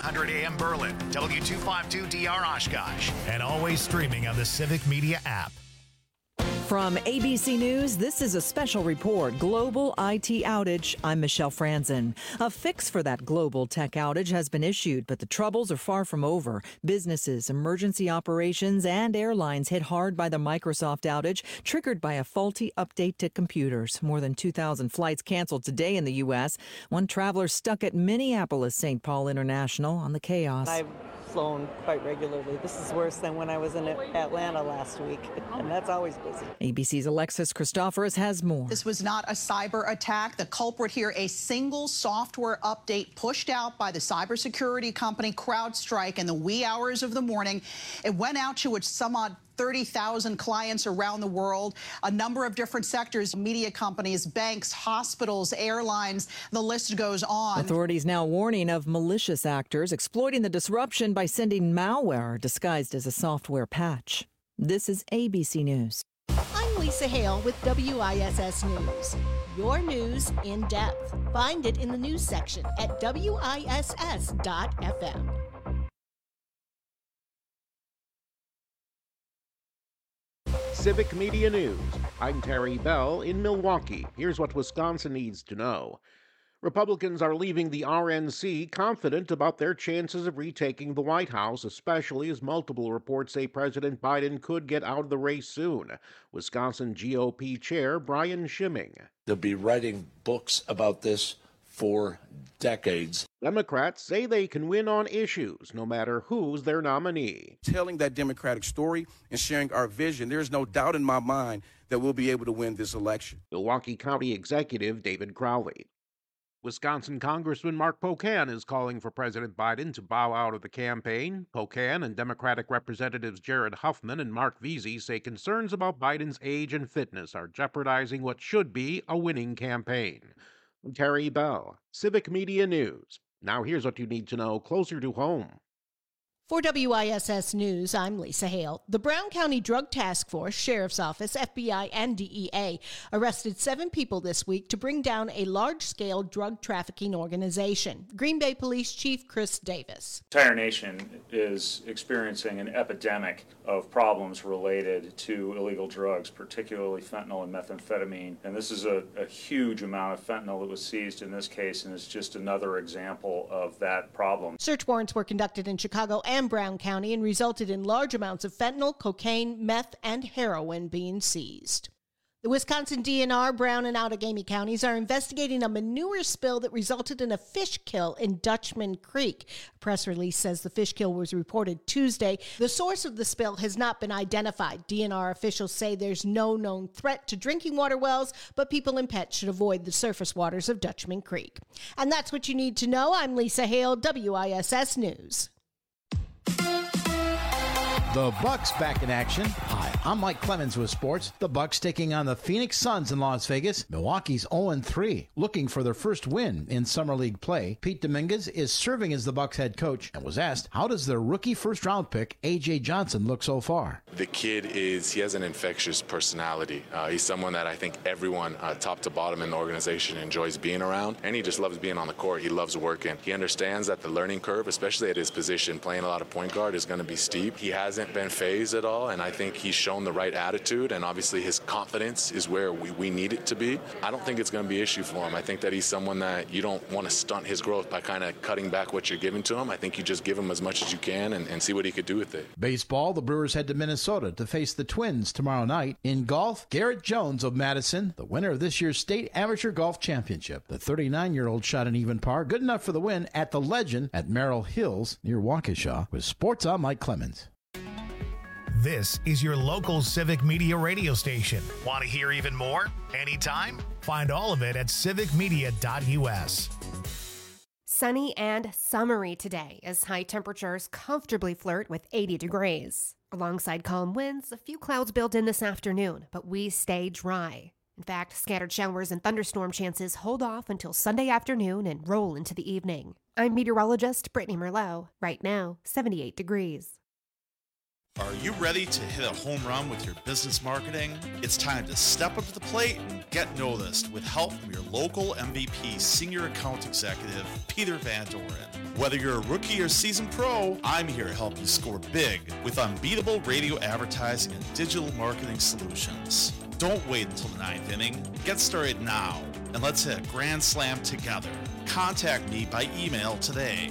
900 AM Berlin, W252DR Oshkosh, and always streaming on the Civic Media app. From ABC News, this is a special report, Global IT Outage. I'm Michelle Franzen. A fix for that global tech outage has been issued, but the troubles are far from over. Businesses, emergency operations, and airlines hit hard by the Microsoft outage, triggered by a faulty update to computers. More than 2,000 flights canceled today in the U.S. One traveler stuck at Minneapolis-St. Paul International on the chaos. I've flown quite regularly. This is worse than when I was in Atlanta last week, and that's always busy. ABC's Alexis Christoforous has more. This was not a cyber attack. The culprit here, a single software update pushed out by the cybersecurity company CrowdStrike in the wee hours of the morning. It went out to some odd 30,000 clients around the world, a number of different sectors, media companies, banks, hospitals, airlines, the list goes on. Authorities now warning of malicious actors exploiting the disruption by sending malware disguised as a software patch. This is ABC News. I'm Lisa Hale with WISS News. Your news in depth. Find it in the news section at WISS.FM. Civic Media News. I'm Terry Bell in Milwaukee. Here's what Wisconsin needs to know. Republicans are leaving the RNC confident about their chances of retaking the White House, especially as multiple reports say President Biden could get out of the race soon. Wisconsin GOP Chair Brian Schimming. They'll be writing books about this for decades. Democrats say they can win on issues, no matter who's their nominee. Telling that Democratic story and sharing our vision, there's no doubt in my mind that we'll be able to win this election. Milwaukee County Executive David Crowley. Wisconsin Congressman Mark Pocan is calling for President Biden to bow out of the campaign. Pocan and Democratic Representatives Jared Huffman and Mark Veazey say concerns about Biden's age and fitness are jeopardizing what should be a winning campaign. I'm Terry Bell, Civic Media News. Now here's what you need to know closer to home. For WISS News, I'm Lisa Hale. The Brown County Drug Task Force, Sheriff's Office, FBI, and DEA arrested 7 people this week to bring down a large-scale drug trafficking organization. Green Bay Police Chief Chris Davis. The entire nation is experiencing an epidemic of problems related to illegal drugs, particularly fentanyl and methamphetamine. And this is a huge amount of fentanyl that was seized in this case, and it's just another example of that problem. Search warrants were conducted in Chicago and Brown County and resulted in large amounts of fentanyl, cocaine, meth, and heroin being seized. The Wisconsin DNR, Brown, and Outagamie counties are investigating a manure spill that resulted in a fish kill in Dutchman Creek. A press release says the fish kill was reported Tuesday. The source of the spill has not been identified. DNR officials say there's no known threat to drinking water wells, but people and pets should avoid the surface waters of Dutchman Creek. And that's what you need to know. I'm Lisa Hale, WISS News. The Bucks back in action. Hi, I'm Mike Clemens with sports. The Bucks taking on the Phoenix Suns in Las Vegas. Milwaukee's 0-3, looking for their first win in Summer League play. Pete Dominguez is serving as the Bucks head coach and was asked, how does their rookie first-round pick, A.J. Johnson, look so far? The kid he has an infectious personality. He's someone that I think everyone, top to bottom in the organization, enjoys being around, and he just loves being on the court. He loves working. He understands that the learning curve, especially at his position, playing a lot of point guard, is going to be steep. He hasn't been phased at all, and I think he's shown the right attitude, and obviously his confidence is where we need it to be. I don't think it's going to be an issue for him. I think that he's someone that you don't want to stunt his growth by kind of cutting back what you're giving to him. I think you just give him as much as you can and see what he could do with it. Baseball, the Brewers head to Minnesota to face the Twins tomorrow night. In golf, Garrett Jones of Madison, the winner of this year's State Amateur Golf Championship. The 39-year-old shot an even par, good enough for the win at the Legend at Merrill Hills near Waukesha. With sports, I'm Mike Clemens. This is your local Civic Media radio station. Want to hear even more? Anytime? Find all of it at civicmedia.us. Sunny and summery today as high temperatures comfortably flirt with 80 degrees. Alongside calm winds, a few clouds build in this afternoon, but we stay dry. In fact, scattered showers and thunderstorm chances hold off until Sunday afternoon and roll into the evening. I'm meteorologist Brittany Merlot. Right now, 78 degrees. Are you ready to hit a home run with your business marketing? It's time to step up to the plate and get noticed with help from your local MVP Senior Account Executive, Peter Van Doren. Whether you're a rookie or seasoned pro, I'm here to help you score big with unbeatable radio advertising and digital marketing solutions. Don't wait until the ninth inning. Get started now, and let's hit a grand slam together. Contact me by email today,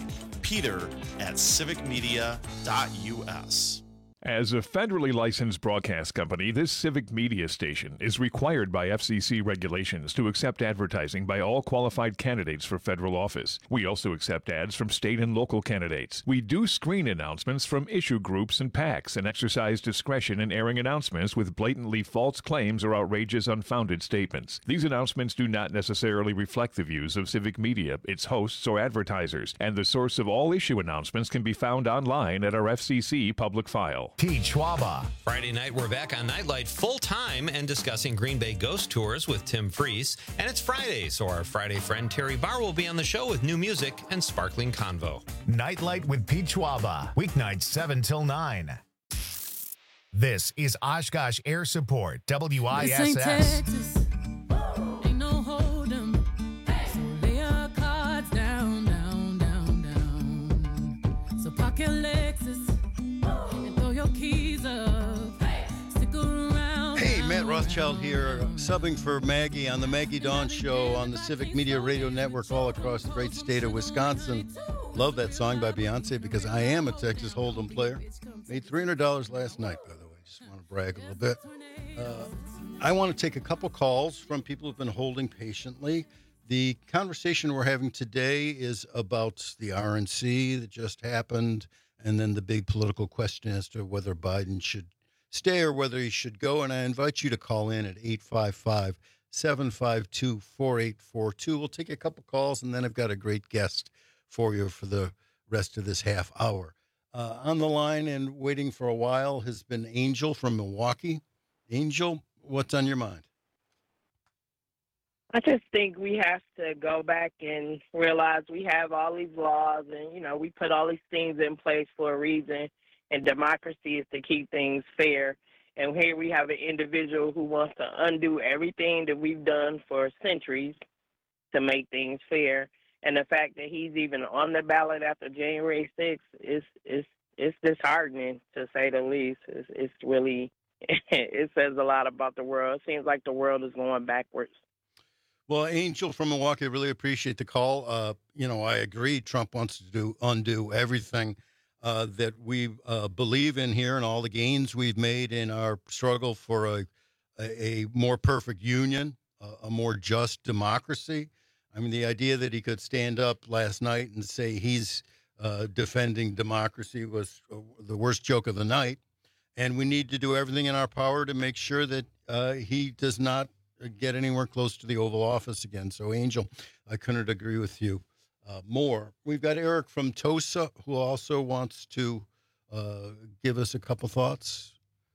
peter@civicmedia.us. As a federally licensed broadcast company, this Civic Media station is required by FCC regulations to accept advertising by all qualified candidates for federal office. We also accept ads from state and local candidates. We do screen announcements from issue groups and PACs and exercise discretion in airing announcements with blatantly false claims or outrageous, unfounded statements. These announcements do not necessarily reflect the views of Civic Media, its hosts, or advertisers, and the source of all issue announcements can be found online at our FCC public file. Pete Schwaba. Friday night, we're back on Nightlight full-time and discussing Green Bay ghost tours with Tim Freese. And it's Friday, so our Friday friend Terry Barr will be on the show with new music and sparkling convo. Nightlight with Pete Schwaba. Weeknights 7 till 9. This is Oshkosh Air Support, WISS. This ain't Texas. Ain't no hold 'em. So lay your cards down, down, down, down. So park your Lexus. Keys up. Stick around. Hey, Matt Rothschild here, subbing for Maggie on the Maggie Dawn Show on the Civic Media Radio Network all across the great state of Wisconsin. Love that song by Beyonce because I am a Texas Hold'em player. Made $300 last night, by the way. Just want to brag a little bit. I want to take a couple calls from people who've been holding patiently. The conversation we're having today is about the RNC that just happened, and then the big political question as to whether Biden should stay or whether he should go. And I invite you to call in at 855-752-4842. We'll take a couple calls, and then I've got a great guest for you for the rest of this half hour. On the line and waiting for a while has been Angel from Milwaukee. Angel, what's on your mind? I just think we have to go back and realize we have all these laws and, we put all these things in place for a reason, and democracy is to keep things fair. And here we have an individual who wants to undo everything that we've done for centuries to make things fair. And the fact that he's even on the ballot after January 6th is disheartening, to say the least. It's really, it says a lot about the world. It seems like the world is going backwards. Well, Angel from Milwaukee, I really appreciate the call. I agree. Trump wants to undo everything that we believe in here and all the gains we've made in our struggle for a more perfect union, a more just democracy. I mean, the idea that he could stand up last night and say he's defending democracy was the worst joke of the night. And we need to do everything in our power to make sure that he does not get anywhere close to the Oval Office again. So, Angel, I couldn't agree with you more. We've got Eric from Tosa who also wants to give us a couple thoughts.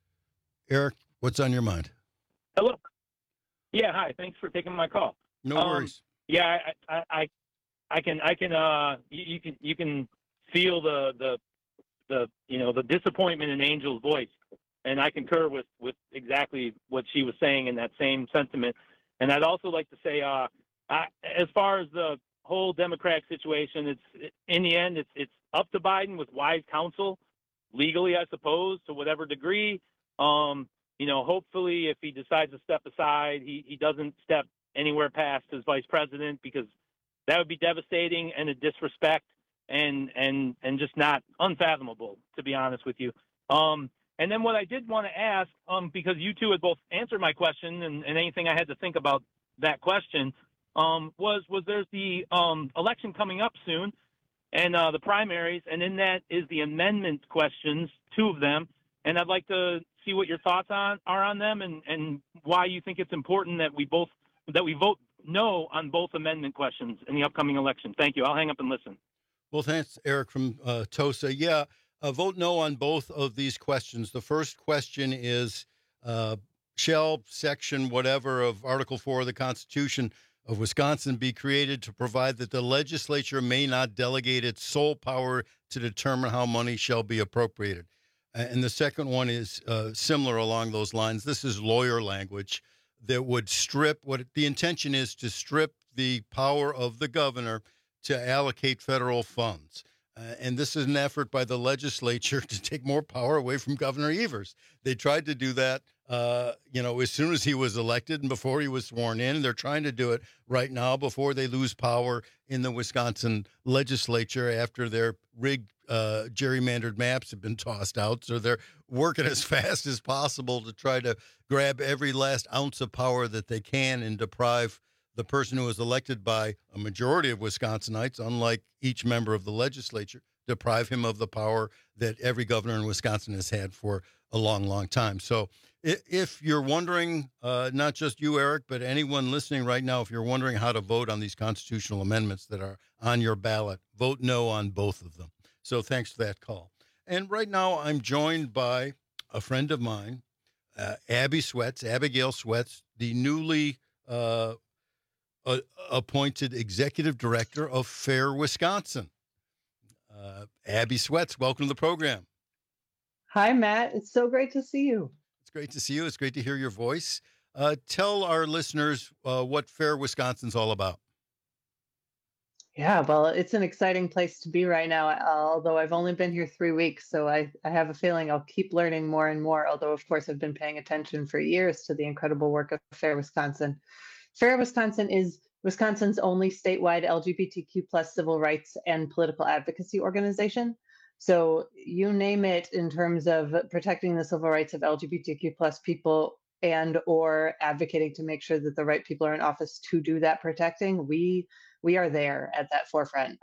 Eric, what's on your mind? Hello. Yeah, hi. Thanks for taking my call. No worries. Yeah, I can you can feel the disappointment in Angel's voice. And I concur with exactly what she was saying in that same sentiment. And I'd also like to say, as far as the whole Democratic situation, in the end, it's up to Biden with wise counsel, legally, I suppose, to whatever degree. Hopefully, if he decides to step aside, he doesn't step anywhere past his vice president, because that would be devastating and a disrespect and just not unfathomable, to be honest with you. And then what I did want to ask, because you two had both answered my question and anything I had to think about that question, was there's the election coming up soon and the primaries, and in that is the amendment questions, 2 of them. And I'd like to see what your thoughts are on them and why you think it's important that we vote no on both amendment questions in the upcoming election. Thank you. I'll hang up and listen. Well, thanks, Eric from Tosa. Yeah. Vote no on both of these questions. The first question is, shall section whatever of Article 4 of the Constitution of Wisconsin be created to provide that the legislature may not delegate its sole power to determine how money shall be appropriated? And the second one is similar along those lines. This is lawyer language that would strip the intention is to strip the power of the governor to allocate federal funds. And this is an effort by the legislature to take more power away from Governor Evers. They tried to do that, as soon as he was elected and before he was sworn in. They're trying to do it right now before they lose power in the Wisconsin legislature after their rigged gerrymandered maps have been tossed out. So they're working as fast as possible to try to grab every last ounce of power that they can and deprive the person who was elected by a majority of Wisconsinites, unlike each member of the legislature, deprive him of the power that every governor in Wisconsin has had for a long, long time. So if you're wondering, not just you, Eric, but anyone listening right now, if you're wondering how to vote on these constitutional amendments that are on your ballot, vote no on both of them. So thanks for that call. And right now I'm joined by a friend of mine, Abigail Sweats, the newly appointed executive director of FAIR Wisconsin. Abby Sweats, welcome to the program. Hi, Matt. It's so great to see you. It's great to see you. It's great to hear your voice. Tell our listeners what FAIR Wisconsin's all about. Yeah, well, it's an exciting place to be right now, although I've only been here 3 weeks, so I have a feeling I'll keep learning more and more, although, of course, I've been paying attention for years to the incredible work of FAIR Wisconsin. FAIR Wisconsin is Wisconsin's only statewide LGBTQ plus civil rights and political advocacy organization. So you name it in terms of protecting the civil rights of LGBTQ plus people and or advocating to make sure that the right people are in office to do that protecting. We are there at that forefront.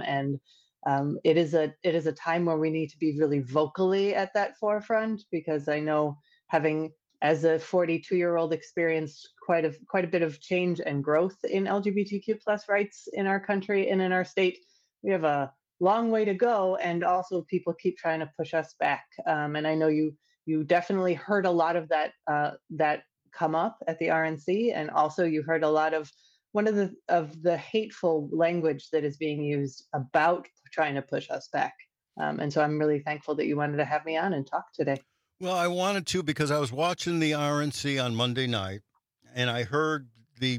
It is a time where we need to be really vocally at that forefront, because I know, having as a 42-year-old experienced quite a bit of change and growth in LGBTQ plus rights in our country and in our state, we have a long way to go, and also people keep trying to push us back. And I know you definitely heard a lot of that come up at the RNC, and also you heard a lot of one of the hateful language that is being used about trying to push us back. And so I'm really thankful that you wanted to have me on and talk today. Well, I wanted to because I was watching the RNC on Monday night, and I heard the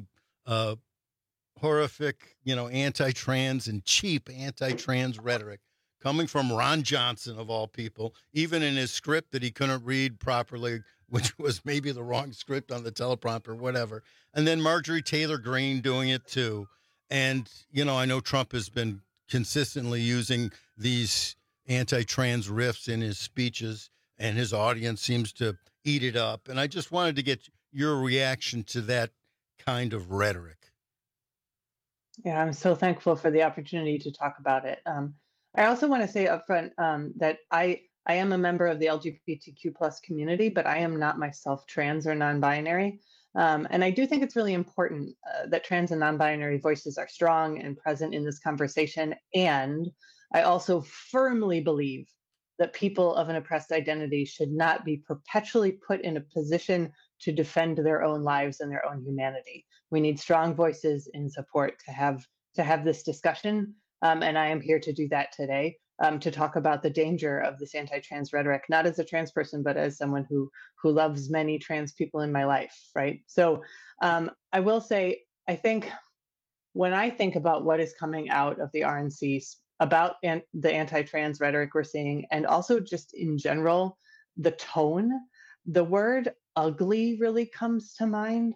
horrific, anti-trans and cheap anti-trans rhetoric coming from Ron Johnson, of all people, even in his script that he couldn't read properly, which was maybe the wrong script on the teleprompter, whatever. And then Marjorie Taylor Greene doing it too. And, I know Trump has been consistently using these anti-trans riffs in his speeches, and his audience seems to eat it up. And I just wanted to get your reaction to that kind of rhetoric. Yeah, I'm so thankful for the opportunity to talk about it. I also want to say up front that I am a member of the LGBTQ plus community, but I am not myself trans or non-binary. And I do think it's really important that trans and non-binary voices are strong and present in this conversation. And I also firmly believe that people of an oppressed identity should not be perpetually put in a position to defend their own lives and their own humanity. We need strong voices in support to have this discussion. And I am here to do that today, to talk about the danger of this anti-trans rhetoric, not as a trans person, but as someone who loves many trans people in my life, right? So I will say, I think when I think about what is coming out of the RNC about the anti-trans rhetoric we're seeing, and also just in general, the tone, the word ugly really comes to mind.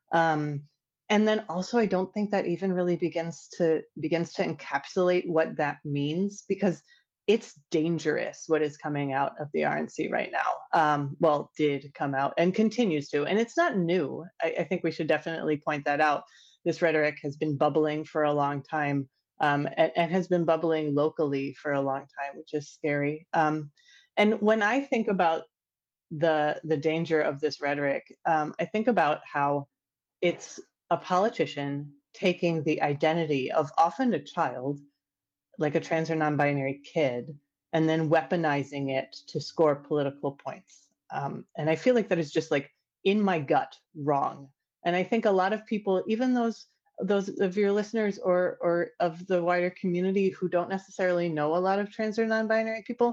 And then also, I don't think that even really begins to encapsulate what that means, because it's dangerous what is coming out of the RNC right now. Well, did come out and continues to, and it's not new. I think we should definitely point that out. This rhetoric has been bubbling for a long time, and has been bubbling locally for a long time, which is scary. And when I think about the danger of this rhetoric, I think about how it's a politician taking the identity of often a child, like a trans or non-binary kid, and then weaponizing it to score political points. And I feel like that is just like in my gut wrong. And I think a lot of people, even those of your listeners or of the wider community who don't necessarily know a lot of trans or non-binary people,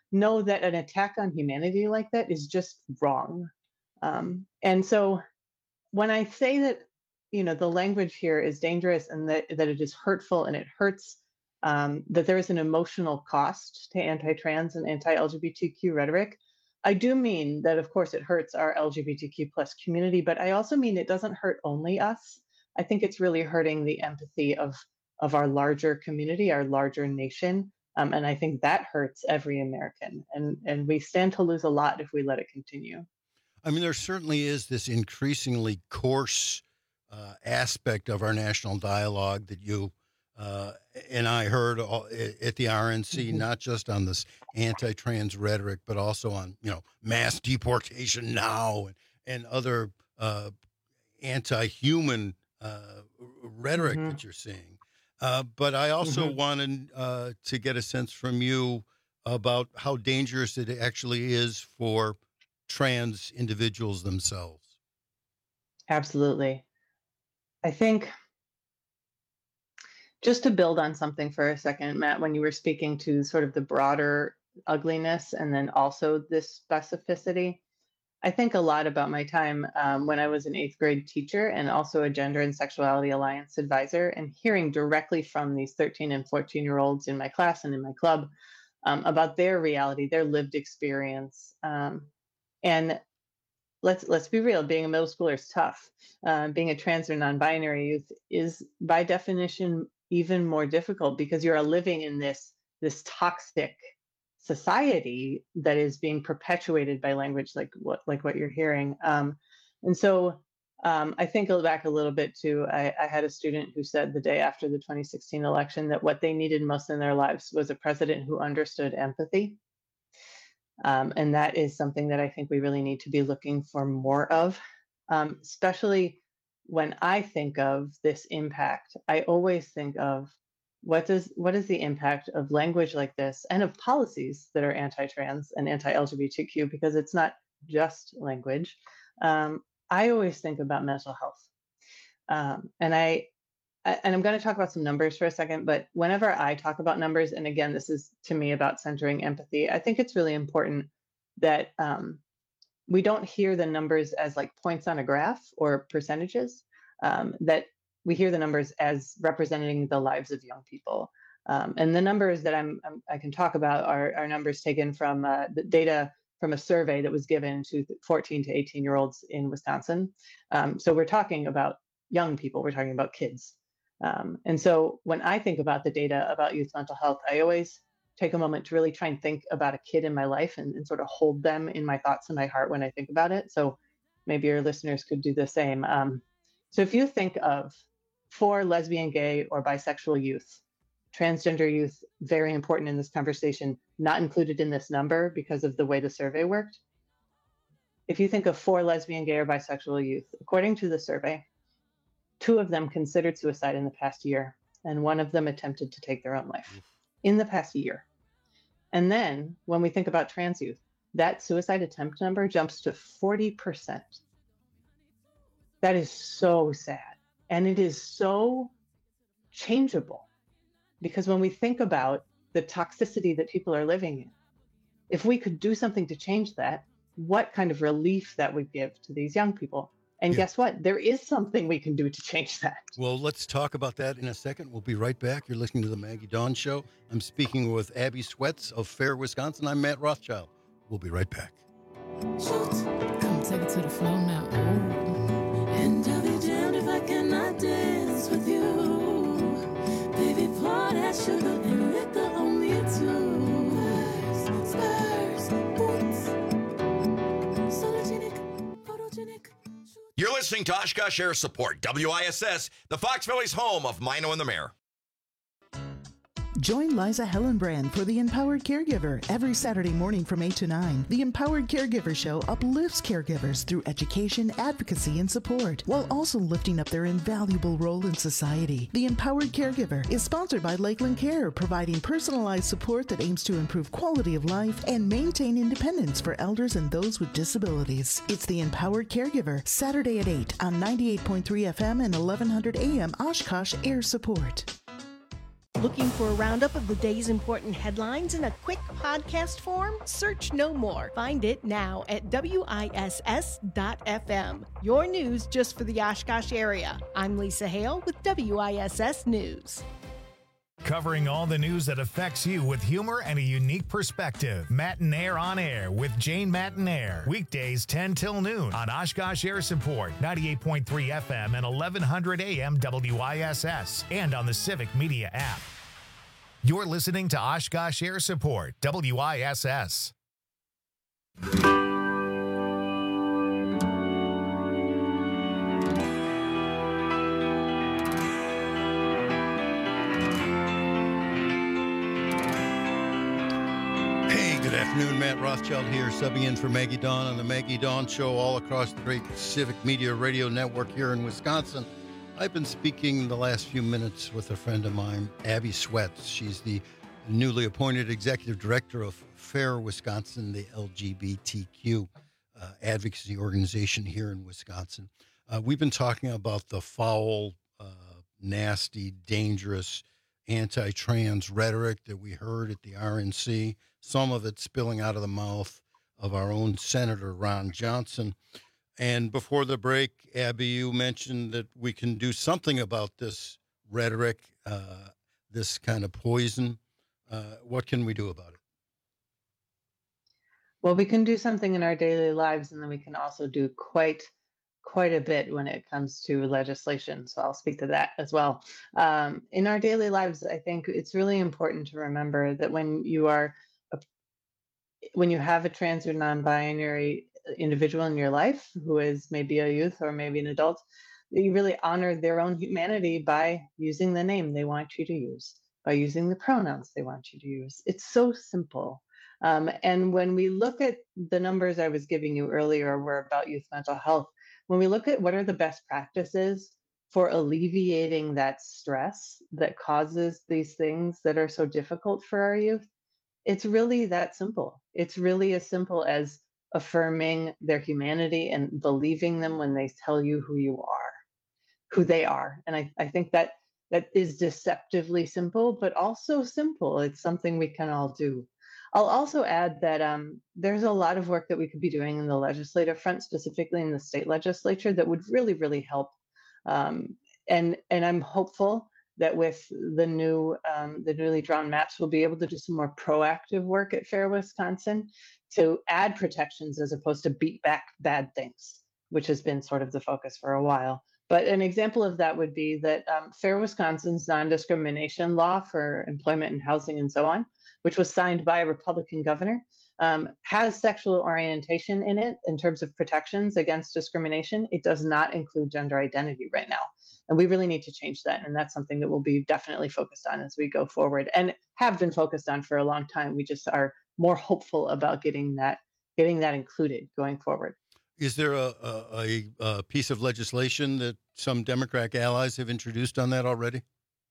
know that an attack on humanity like that is just wrong. And so when I say that, the language here is dangerous and that it is hurtful and it hurts, that there is an emotional cost to anti-trans and anti-LGBTQ rhetoric, I do mean that, of course, it hurts our LGBTQ plus community, but I also mean it doesn't hurt only us. I think it's really hurting the empathy of our larger community, our larger nation. And I think that hurts every American. And we stand to lose a lot if we let it continue. I mean, there certainly is this increasingly coarse aspect of our national dialogue that you and I heard at the RNC, not just on this anti-trans rhetoric, but also on, mass deportation now and other anti-human rhetoric that you're seeing. But I also wanted to get a sense from you about how dangerous it actually is for trans individuals themselves. Absolutely. I think, just to build on something for a second, Matt, when you were speaking to sort of the broader ugliness and then also this specificity, I think a lot about my time when I was an 8th grade teacher and also a Gender and Sexuality Alliance advisor, and hearing directly from these 13 and 14-year-olds in my class and in my club about their reality, their lived experience. And let's be real, being a middle schooler is tough. Being a trans or non-binary youth is by definition even more difficult because you're living in this toxic society that is being perpetuated by language like what you're hearing. And so I think back a little bit to, I had a student who said the day after the 2016 election that what they needed most in their lives was a president who understood empathy. And that is something that I think we really need to be looking for more of, especially when I think of this impact. I always think of what is the impact of language like this and of policies that are anti-trans and anti-LGBTQ, because it's not just language. I always think about mental health. And I'm going to talk about some numbers for a second, but whenever I talk about numbers, and again, this is to me about centering empathy, I think it's really important that we don't hear the numbers as like points on a graph or percentages, that we hear the numbers as representing the lives of young people. And the numbers that I can talk about are numbers taken from the data from a survey that was given to 14 to 18-year-olds in Wisconsin. So we're talking about young people, we're talking about kids. And so when I think about the data about youth mental health, I always take a moment to really try and think about a kid in my life and sort of hold them in my thoughts and my heart when I think about it. So maybe your listeners could do the same. So if you think of 4 lesbian, gay, or bisexual youth, transgender youth, very important in this conversation, not included in this number because of the way the survey worked. If you think of 4 lesbian, gay, or bisexual youth, according to the survey, 2 of them considered suicide in the past year, and 1 of them attempted to take their own life in the past year. And then when we think about trans youth, that suicide attempt number jumps to 40%. That is so sad. And it is so changeable, because when we think about the toxicity that people are living in, if we could do something to change that, what kind of relief that would give to these young people. And guess what? There is something we can do to change that. Well, let's talk about that in a second. We'll be right back. You're listening to the Maggie Dawn Show. I'm speaking with Abby Sweats of Fair, Wisconsin. I'm Matt Rothschild. We'll be right back. Shoot. Come take it to the floor now. Ooh. And I'll be damned if I cannot dance with you. Baby, pour that sugar and liquor on me too. Spurs, boots, photogenic. You're listening to Oshkosh Air Support, WISS, the Fox Valley's home of Mino and the Mayor. Join Liza Hellenbrand for The Empowered Caregiver every Saturday morning from 8 to 9. The Empowered Caregiver Show uplifts caregivers through education, advocacy, and support, while also lifting up their invaluable role in society. The Empowered Caregiver is sponsored by Lakeland Care, providing personalized support that aims to improve quality of life and maintain independence for elders and those with disabilities. It's The Empowered Caregiver, Saturday at 8 on 98.3 FM and 1100 AM Oshkosh Air Support. Looking for a roundup of the day's important headlines in a quick podcast form? Search no more. Find it now at WISS.FM. Your news just for the Oshkosh area. I'm Lisa Hale with WISS News. Covering all the news that affects you with humor and a unique perspective. Matinaire on Air with Jane Matinaire. Weekdays 10 till noon on Oshkosh Air Support, 98.3 FM and 1100 AM WISS, and on the Civic Media app. You're listening to Oshkosh Air Support, WISS. Good afternoon, Matt Rothschild here, subbing in for Maggie Dawn on the Maggie Dawn Show all across the great Civic Media Radio Network here in Wisconsin. I've been speaking the last few minutes with a friend of mine, Abby Sweats. She's the newly appointed Executive Director of FAIR Wisconsin, the LGBTQ advocacy organization here in Wisconsin. We've been talking about the foul, nasty, dangerous anti-trans rhetoric that we heard at the RNC, some of it spilling out of the mouth of our own Senator Ron Johnson. And before the break, Abby, you mentioned that we can do something about this rhetoric, this kind of poison. What can we do about it? Well, we can do something in our daily lives, and then we can also do quite a bit when it comes to legislation. So I'll speak to that as well. In our daily lives, I think it's really important to remember that when you have a trans or non-binary individual in your life who is maybe a youth or maybe an adult, you really honor their own humanity by using the name they want you to use, by using the pronouns they want you to use. It's so simple. And when we look at the numbers I was giving you earlier were about youth mental health, when we look at what are the best practices for alleviating that stress that causes these things that are so difficult for our youth, it's really that simple. It's really as simple as affirming their humanity and believing them when they tell you who they are. And I think that is deceptively simple, but also simple. It's something we can all do. I'll also add that there's a lot of work that we could be doing in the legislative front, specifically in the state legislature, that would really, really help. And I'm hopeful that with the newly drawn maps, we'll be able to do some more proactive work at FAIR Wisconsin to add protections as opposed to beat back bad things, which has been sort of the focus for a while. But an example of that would be that FAIR Wisconsin's non-discrimination law for employment and housing and so on, which was signed by a Republican governor, has sexual orientation in it in terms of protections against discrimination. It does not include gender identity right now. And we really need to change that. And that's something that we'll be definitely focused on as we go forward and have been focused on for a long time. We just are more hopeful about getting that included going forward. Is there a piece of legislation that some Democratic allies have introduced on that already?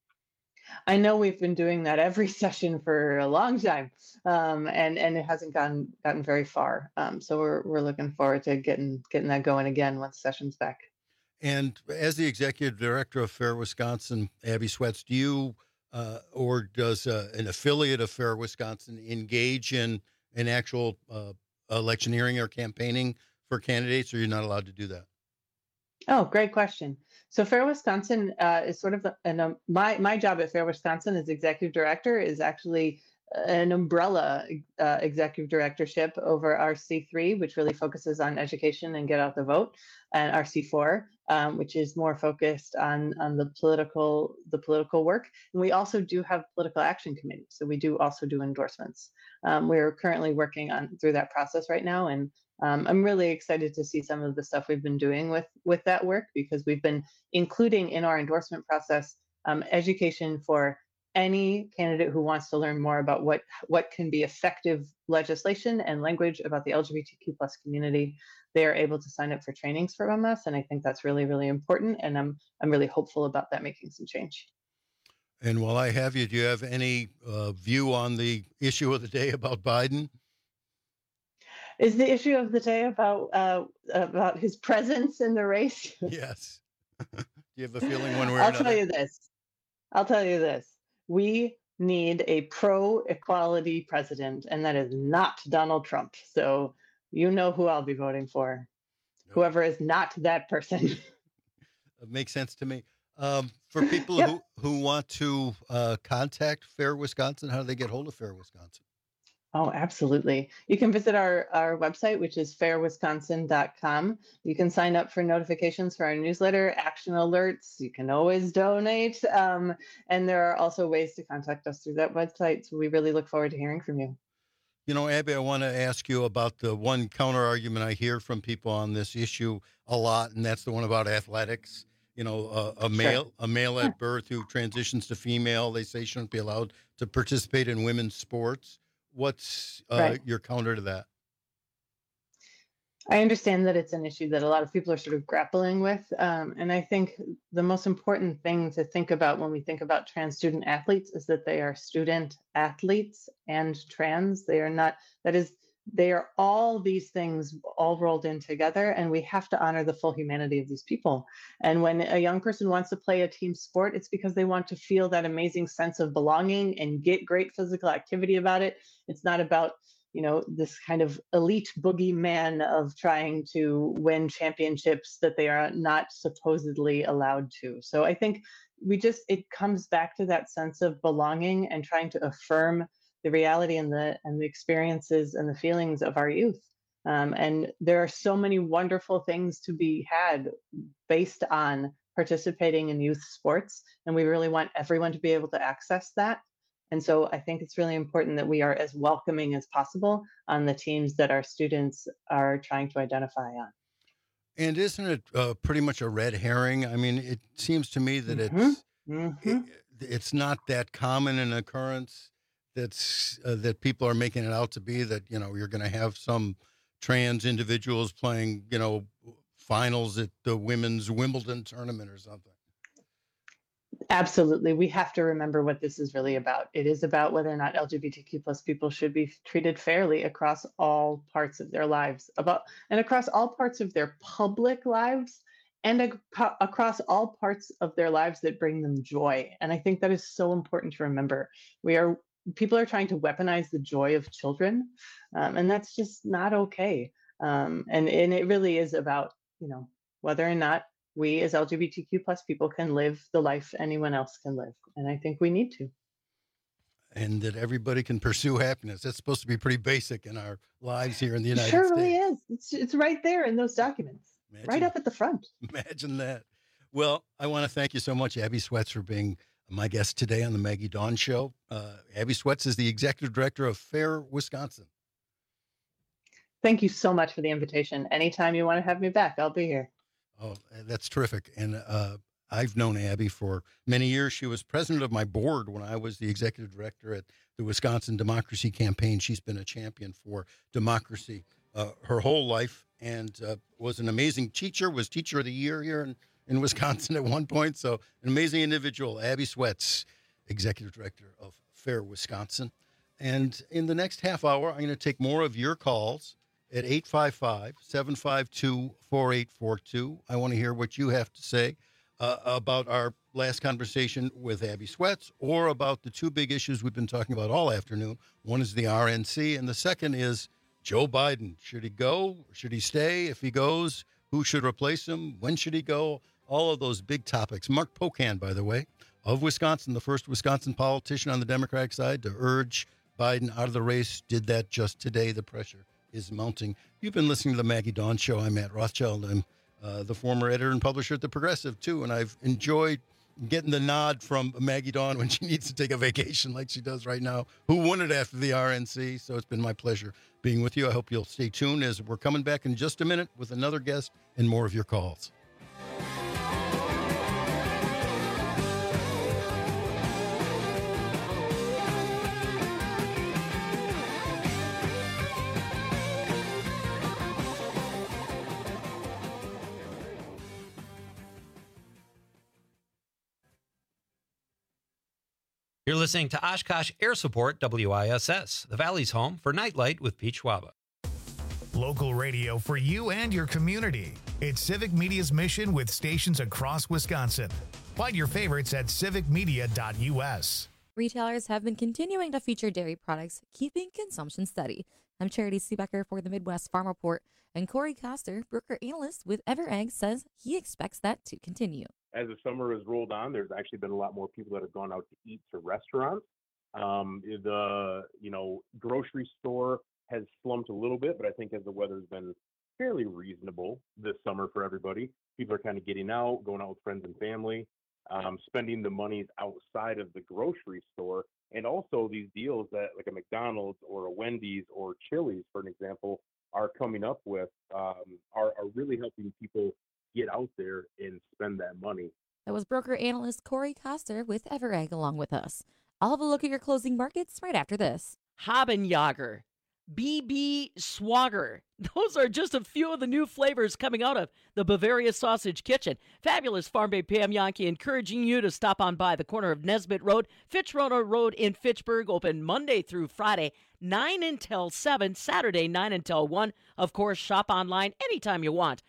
I know we've been doing that every session for a long time, and it hasn't gotten very far. So we're looking forward to getting that going again once session's back. And as the executive director of FAIR Wisconsin, Abby Sweats, do you or does an affiliate of FAIR Wisconsin engage in an actual electioneering or campaigning for candidates, or you're not allowed to do that? Oh, great question. So FAIR Wisconsin is sort of my job at FAIR Wisconsin as executive director is actually an umbrella executive directorship over RC3, which really focuses on education and get out the vote, and RC4, which is more focused on the political work. And we also do have political action committees, so we do also do endorsements. We're currently working through that process right now, and I'm really excited to see some of the stuff we've been doing with that work, because we've been including in our endorsement process education for any candidate who wants to learn more about what can be effective legislation and language about the LGBTQ+ community. They are able to sign up for trainings from us, and I think that's really, really important. And I'm really hopeful about that making some change. And while I have you, do you have any view on the issue of the day about Biden? Is the issue of the day about his presence in the race? Yes. Do you have a feeling one way or I'll another? tell you this. we need a pro-equality president, and that is not Donald Trump. So you know who I'll be voting for. Whoever is not that person. It makes sense to me. For people who want to contact Fair Wisconsin, how do they get hold of Fair Wisconsin? Oh, absolutely. You can visit our website, which is fairwisconsin.com. You can sign up for notifications for our newsletter, action alerts. You can always donate. And there are also ways to contact us through that website. So we really look forward to hearing from you. You know, Abby, I want to ask you about the one counter argument I hear from people on this issue a lot, and that's the one about athletics. You know, a male at birth who transitions to female, they say shouldn't be allowed to participate in women's sports. What's your counter to that? I understand that it's an issue that a lot of people are sort of grappling with. And I think the most important thing to think about when we think about trans student athletes is that they are student athletes and trans. They are not, they are all these things all rolled in together, and we have to honor the full humanity of these people. And when a young person wants to play a team sport, it's because they want to feel that amazing sense of belonging and get great physical activity about it. It's not about, you know, this kind of elite boogeyman of trying to win championships that they are not supposedly allowed to. So I think it comes back to that sense of belonging and trying to affirm the reality and the experiences and the feelings of our youth. And there are so many wonderful things to be had based on participating in youth sports. And we really want everyone to be able to access that. And so I think it's really important that we are as welcoming as possible on the teams that our students are trying to identify on. And isn't it pretty much a red herring? I mean, it seems to me that it's not that common an occurrence that people are making it out to be, that, you know, you're going to have some trans individuals playing, you know, finals at the women's Wimbledon tournament or something. Absolutely. We have to remember what this is really about. It is about whether or not LGBTQ plus people should be treated fairly across all parts of their lives, and across all parts of their public lives, and across all parts of their lives that bring them joy. And I think that is so important to remember. People are trying to weaponize the joy of children, and that's just not okay. And it really is about, you know, whether or not we as LGBTQ plus people can live the life anyone else can live. And I think we need to. And that everybody can pursue happiness. That's supposed to be pretty basic in our lives here in the United States. It really is. It's right there in those documents, right up at the front. Imagine that. Well, I want to thank you so much, Abby Sweats, for being my guest today on the Maggie Dawn Show. Abby Sweats is the executive director of Fair Wisconsin. Thank you so much for the invitation. Anytime you want to have me back, I'll be here. Oh, that's terrific. And I've known Abby for many years. She was president of my board when I was the executive director at the Wisconsin Democracy Campaign. She's been a champion for democracy her whole life, and was an amazing teacher, was Teacher of the Year here in Wisconsin at one point. So an amazing individual, Abby Sweats, executive director of Fair Wisconsin. And in the next half hour, I'm going to take more of your calls at 855-752-4842. I want to hear what you have to say about our last conversation with Abby Sweats, or about the two big issues we've been talking about all afternoon. One is the RNC, and the second is Joe Biden. Should he go? Should he stay? If he goes, who should replace him? When should he go? All of those big topics. Mark Pocan, by the way, of Wisconsin, the first Wisconsin politician on the Democratic side to urge Biden out of the race, did that just today. The pressure is mounting. You've been listening to the Maggie Dawn Show. I'm Matt Rothschild. I'm the former editor and publisher at The Progressive, too, and I've enjoyed getting the nod from Maggie Dawn when she needs to take a vacation like she does right now. Who won it after the RNC? So it's been my pleasure being with you. I hope you'll stay tuned, as we're coming back in just a minute with another guest and more of your calls. You're listening to Oshkosh Air Support WISS, the Valley's home for Nightlight with Pete Schwaba. Local radio for you and your community. It's Civic Media's mission with stations across Wisconsin. Find your favorites at civicmedia.us. retailers have been continuing to feature dairy products, keeping consumption steady. I'm Charity Seebecker for the Midwest Farm Report, and Corey Koster, broker analyst with EverEgg, says he expects that to continue. As the summer has rolled on, there's actually been a lot more people that have gone out to eat to restaurants. The grocery store has slumped a little bit, but I think as the weather's been fairly reasonable this summer for everybody, people are kind of getting out, going out with friends and family, spending the monies outside of the grocery store. And also these deals that like a McDonald's or a Wendy's or Chili's, for an example, are coming up with are really helping people get out there and spend that money. That was broker analyst Corey Koster with EverEgg along with us. I'll have a look at your closing markets right after this. Habenjager, BB Swagger. Those are just a few of the new flavors coming out of the Bavaria Sausage Kitchen. Fabulous Farm Babe Pam Yankee encouraging you to stop on by the corner of Nesbitt Road, Fitzroy Road in Fitchburg, open Monday through Friday, 9 until 7, Saturday 9 until 1. Of course, shop online anytime you want,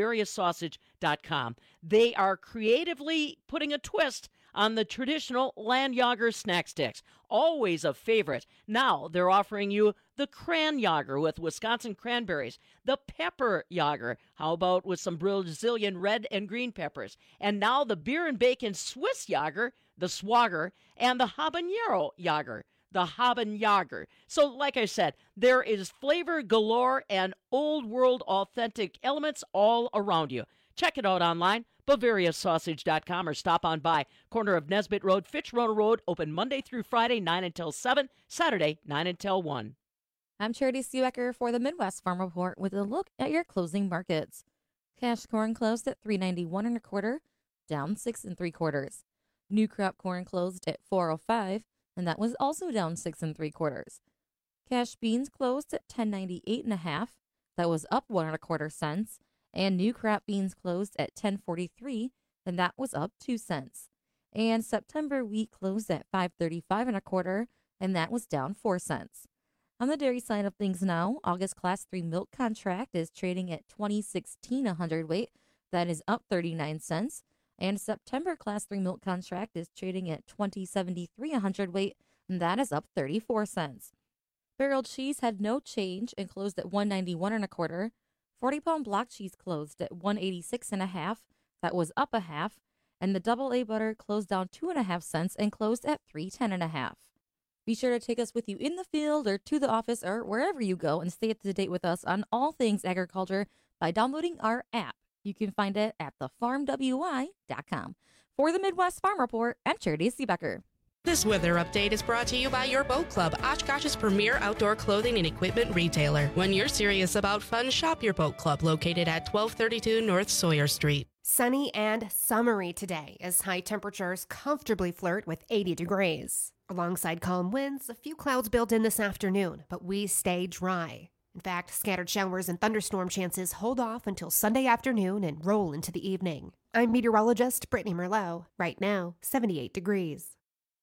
BavariaSausage.com. They are creatively putting a twist on the traditional Landjager snack sticks, always a favorite. Now they're offering you the Kranjager with Wisconsin cranberries, the Pepper Jager, how about with some Brazilian red and green peppers, and now the beer and bacon Swiss Jager, the Swagger, and the Habanero Jager, the Habenjager. So like I said, there is flavor galore and old world authentic elements all around you. Check it out online, BavariaSausage.com, or stop on by corner of Nesbitt Road, Fitzroy Road, open Monday through Friday, 9 until 7, Saturday, 9 until 1. I'm Charity Seebecker for the Midwest Farm Report with a look at your closing markets. Cash corn closed at $3.91 1/4, down 6 3/4. New crop corn closed at $4.05, and that was also down 6 3/4. Cash beans closed at $10.98 1/2, that was up 1 1/4 cents. And new crop beans closed at $10.43, and that was up 2 cents. And September wheat closed at $5.35 1/4, and that was down 4 cents. On the dairy side of things now, August Class 3 milk contract is trading at $20.16 a hundredweight. That is up 39 cents. And September Class 3 milk contract is trading at $20.73 a hundredweight, and that is up 34 cents. Barrel cheese had no change and closed at $1.91 1/4. 40-pound block cheese closed at $1.86 1/2. That was up 1/2. And the double A butter closed down 2 1/2 cents and closed at $3.10 1/2. Be sure to take us with you in the field or to the office or wherever you go and stay up to date with us on all things agriculture by downloading our app. You can find it at thefarmwi.com. For the Midwest Farm Report, I'm Charity Seebecker. This weather update is brought to you by your Boat Club, Oshkosh's premier outdoor clothing and equipment retailer. When you're serious about fun, shop your Boat Club, located at 1232 North Sawyer Street. Sunny and summery today as high temperatures comfortably flirt with 80 degrees. Alongside calm winds, a few clouds build in this afternoon, but we stay dry. In fact, scattered showers and thunderstorm chances hold off until Sunday afternoon and roll into the evening. I'm meteorologist Brittany Merlot. Right now, 78 degrees.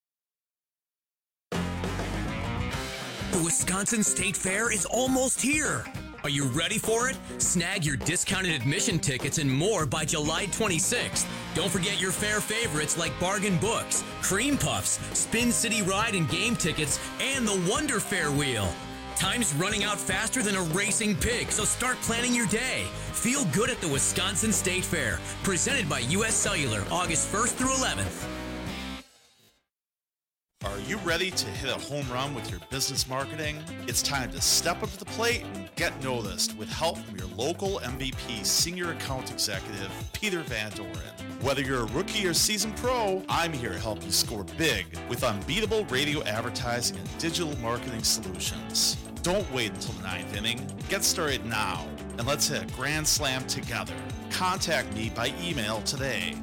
The Wisconsin State Fair is almost here. Are you ready for it? Snag your discounted admission tickets and more by July 26th. Don't forget your fair favorites like bargain books, cream puffs, Spin City Ride and game tickets, and the Wonder Fair Wheel. Time's running out faster than a racing pig, so start planning your day. Feel good at the Wisconsin State Fair, presented by U.S. Cellular, August 1st through 11th. Are you ready to hit a home run with your business marketing? It's time to step up to the plate and get noticed with help from your local MVP Senior Account Executive, Peter Van Doren. Whether you're a rookie or seasoned pro, I'm here to help you score big with unbeatable radio advertising and digital marketing solutions. Don't wait until the 9th inning. Get started now, and let's hit a grand slam together. Contact me by email today,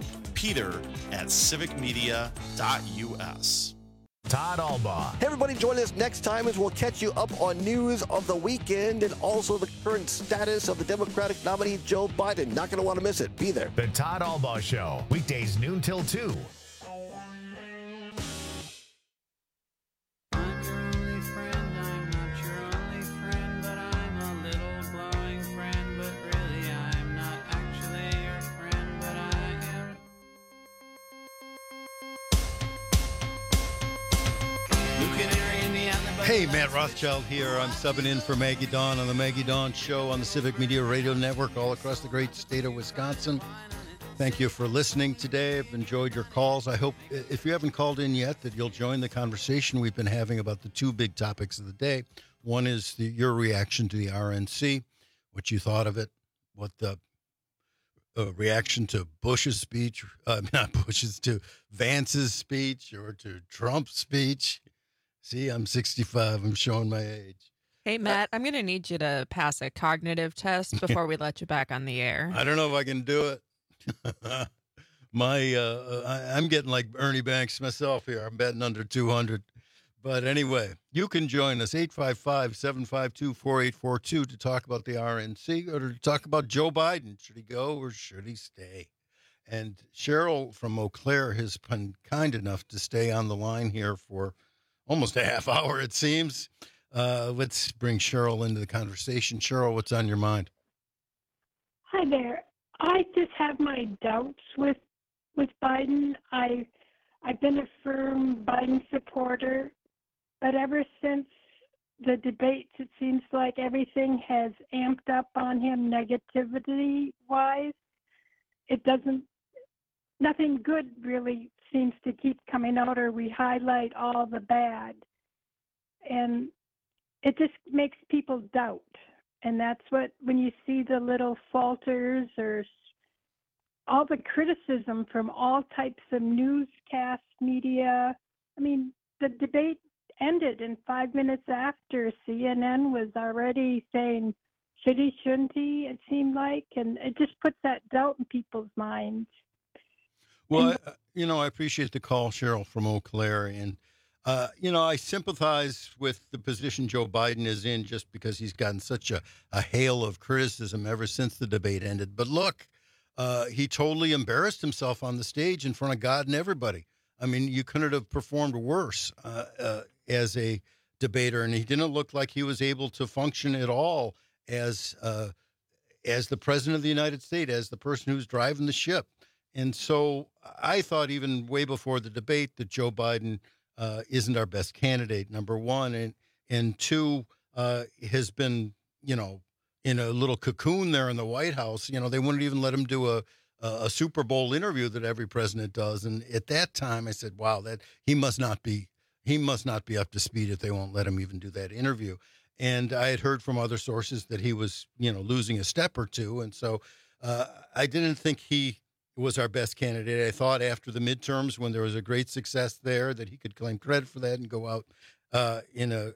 peter@civicmedia.us. Todd Albaugh. Hey everybody, join us next time as we'll catch you up on news of the weekend and also the current status of the Democratic nominee Joe Biden. Not going to want to miss it. Be there. The Todd Albaugh Show, weekdays noon till 2. Hey, Matt Rothschild here. I'm subbing in for Maggie Dawn on the Maggie Dawn Show on the Civic Media Radio Network all across the great state of Wisconsin. Thank you for listening today. I've enjoyed your calls. I hope, if you haven't called in yet, that you'll join the conversation we've been having about the two big topics of the day. One is your reaction to the RNC, what you thought of it, what the reaction to Bush's speech, not Bush's, to Vance's speech or to Trump's speech. See, I'm 65. I'm showing my age. Hey, Matt, I'm going to need you to pass a cognitive test before we let you back on the air. I don't know if I can do it. I'm getting like Ernie Banks myself here. I'm betting under 200. But anyway, you can join us, 855-752-4842, to talk about the RNC or to talk about Joe Biden. Should he go or should he stay? And Cheryl from Eau Claire has been kind enough to stay on the line here for almost a half hour, it seems. Let's bring Cheryl into the conversation. Cheryl, what's on your mind? Hi there. I just have my doubts with Biden. I've been a firm Biden supporter, but ever since the debates, it seems like everything has amped up on him negativity-wise. Nothing good really seems to keep coming out, or we highlight all the bad. And it just makes people doubt. And that's what, when you see the little falters or all the criticism from all types of newscast media. I mean, the debate ended, and 5 minutes after, CNN was already saying, should he, shouldn't he, it seemed like. And it just puts that doubt in people's minds. Well, I appreciate the call, Cheryl from Eau Claire. And, I sympathize with the position Joe Biden is in just because he's gotten such a hail of criticism ever since the debate ended. But look, he totally embarrassed himself on the stage in front of God and everybody. I mean, you couldn't have performed worse as a debater. And he didn't look like he was able to function at all as the president of the United States, as the person who's driving the ship. And so I thought even way before the debate that Joe Biden isn't our best candidate, number one. And two, has been, in a little cocoon there in the White House. They wouldn't even let him do a Super Bowl interview that every president does. And at that time I said, wow, that he must not be up to speed if they won't let him even do that interview. And I had heard from other sources that he was, losing a step or two. And so I didn't think he was our best candidate. I thought after the midterms, when there was a great success there, that he could claim credit for that and go out in a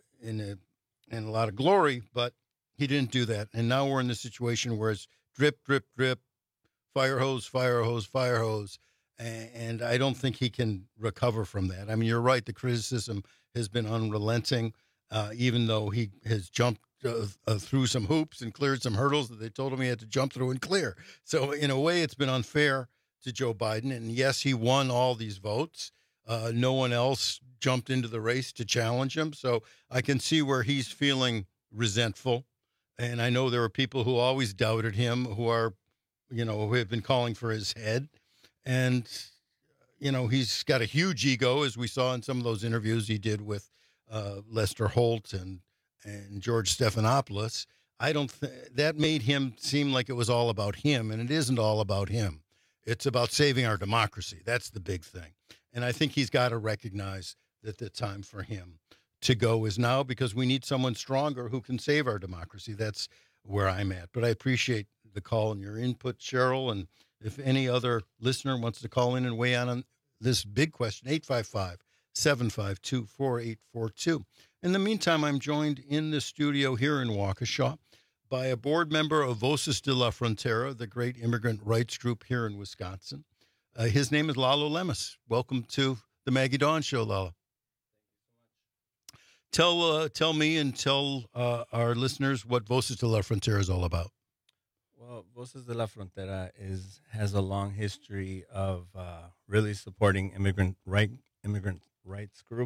lot of glory, but he didn't do that. And now we're in the situation where it's drip, drip, drip, fire hose, fire hose, fire hose. And I don't think he can recover from that. I mean, you're right. The criticism has been unrelenting, even though he has jumped through some hoops and cleared some hurdles that they told him he had to jump through and clear. So in a way, it's been unfair to Joe Biden. And yes, he won all these votes. No one else jumped into the race to challenge him. So I can see where he's feeling resentful. And I know there are people who always doubted him, who are, who have been calling for his head. And, he's got a huge ego, as we saw in some of those interviews he did with Lester Holt and George Stephanopoulos. I don't that made him seem like it was all about him, and it isn't all about him. It's about saving our democracy. That's the big thing. And I think he's got to recognize that the time for him to go is now, because we need someone stronger who can save our democracy. That's where I'm at. But I appreciate the call and your input, Cheryl. And if any other listener wants to call in and weigh in on this big question, 855-752-4842. In the meantime, I'm joined in the studio here in Waukesha by a board member of Voces de la Frontera, the great immigrant rights group here in Wisconsin. His name is Lalo Lemus. Welcome to the Maggie Dawn Show, Lalo. Tell me and tell our listeners what Voces de la Frontera is all about. Well, Voces de la Frontera has a long history of really supporting immigrant rights group.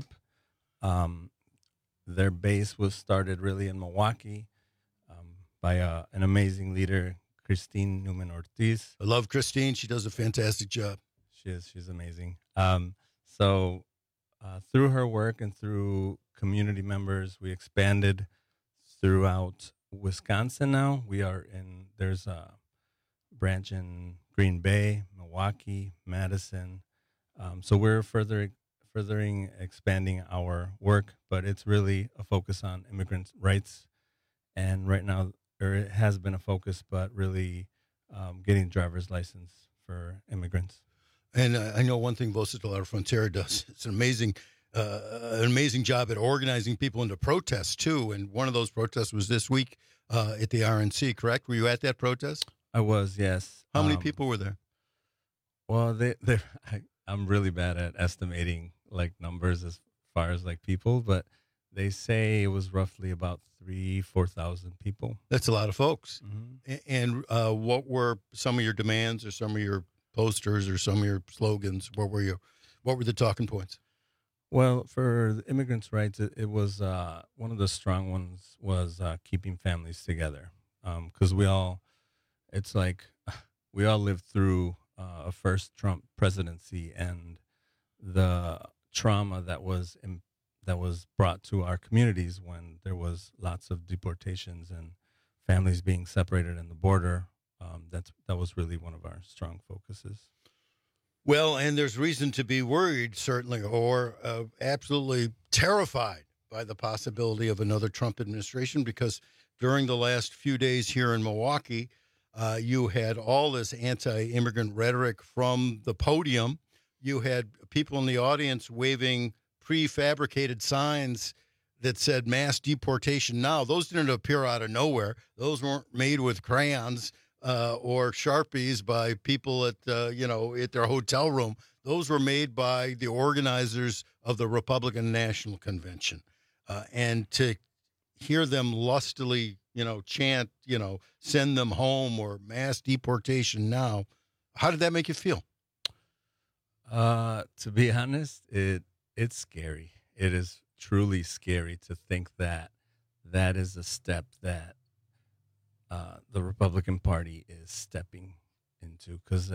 Their base was started really in Milwaukee by an amazing leader, Christine Newman Ortiz. I love Christine. She does a fantastic job. She's amazing. So through her work and through community members, we expanded throughout Wisconsin now. There's a branch in Green Bay, Milwaukee, Madison. So we're furthering expanding our work, but it's really a focus on immigrant rights. And right now, it has been a focus, but really getting driver's license for immigrants. And I know one thing Voces de la Frontera does. It's an amazing job at organizing people into protests, too. And one of those protests was this week at the RNC, correct? Were you at that protest? I was, yes. How many people were there? Well, I'm really bad at estimating like numbers as far as like people, but they say it was roughly about 4,000 people. That's a lot of folks. Mm-hmm. And what were some of your demands or some of your posters or some of your slogans? What were the talking points? Well, for the immigrants' rights, it was one of the strong ones was keeping families together, because we all lived through a first Trump presidency and the trauma that was brought to our communities when there was lots of deportations and families being separated in the border. That was really one of our strong focuses. Well, and there's reason to be worried, certainly, or absolutely terrified by the possibility of another Trump administration, because during the last few days here in Milwaukee, you had all this anti-immigrant rhetoric from the podium. You had people in the audience waving prefabricated signs that said mass deportation now. Those didn't appear out of nowhere. Those weren't made with crayons or Sharpies by people at their hotel room. Those were made by the organizers of the Republican National Convention. And to hear them lustily, chant, send them home or mass deportation now, how did that make you feel? To be honest, it's scary. It is truly scary to think that is a step that the Republican Party is stepping into. Because,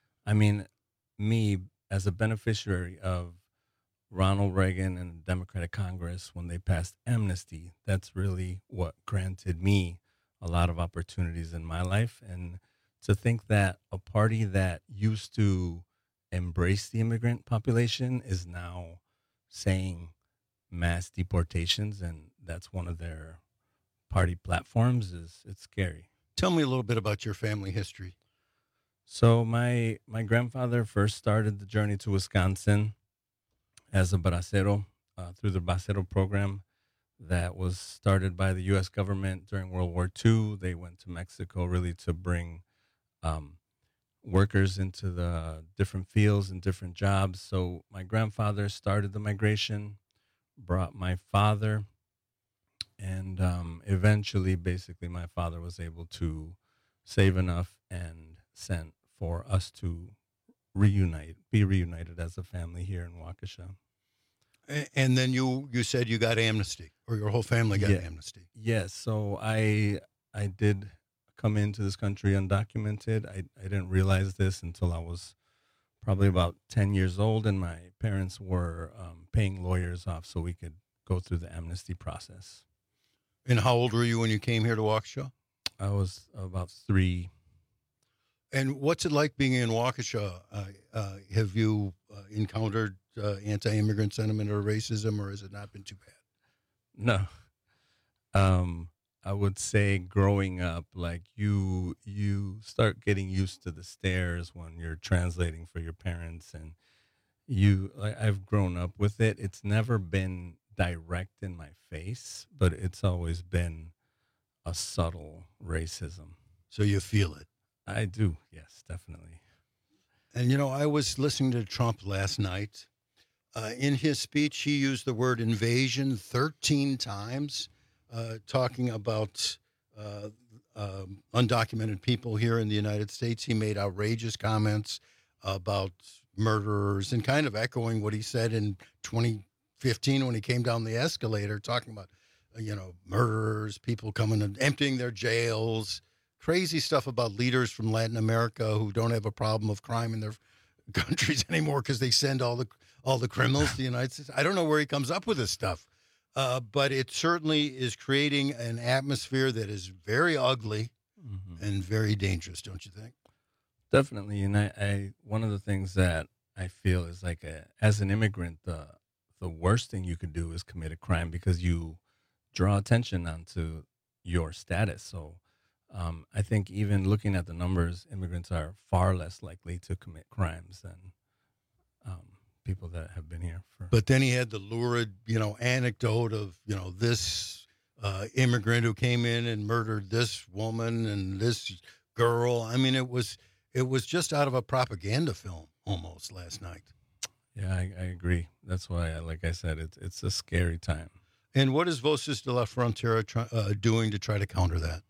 me as a beneficiary of Ronald Reagan and the Democratic Congress, when they passed amnesty, that's really what granted me a lot of opportunities in my life. And to think that a party that used to embrace the immigrant population is now saying mass deportations, and that's one of their party platforms, it's scary. Tell me a little bit about your family history. So my grandfather first started the journey to Wisconsin as a bracero through the bracero program that was started by the U.S. government during World War II. They went to Mexico really to bring workers into the different fields and different jobs. So my grandfather started the migration, brought my father, and eventually, basically, my father was able to save enough and sent for us to be reunited as a family here in Waukesha. And then you said you got amnesty, or your whole family got amnesty. Yes. So I did come into this country undocumented. I didn't realize this until I was probably about 10 years old, and my parents were paying lawyers off so we could go through the amnesty process. And how old were you when you came here to Waukesha? I was about 3. And what's it like being in Waukesha? Have you encountered anti-immigrant sentiment or racism, or has it not been too bad? No. I would say growing up, like you start getting used to the stares when you're translating for your parents, and I've grown up with it. It's never been direct in my face, but it's always been a subtle racism. So you feel it? I do, yes, definitely. And, I was listening to Trump last night. In his speech, he used the word invasion 13 times, talking about undocumented people here in the United States. He made outrageous comments about murderers and kind of echoing what he said in 2015 when he came down the escalator, talking about, murderers, people coming and emptying their jails, crazy stuff about leaders from Latin America who don't have a problem of crime in their countries anymore because they send all all the criminals in the United States. I don't know where he comes up with this stuff, but it certainly is creating an atmosphere that is very ugly and very dangerous, don't you think? Definitely. And I one of the things that I feel is like as an immigrant, the worst thing you could do is commit a crime because you draw attention onto your status. So I think even looking at the numbers, immigrants are far less likely to commit crimes than people that have been here for. But then he had the lurid, anecdote of, this immigrant who came in and murdered this woman and this girl. I mean, it was just out of a propaganda film almost last night. Yeah, I agree. That's why, like I said, it's a scary time. And what is Voces de la Frontera doing to try to counter that?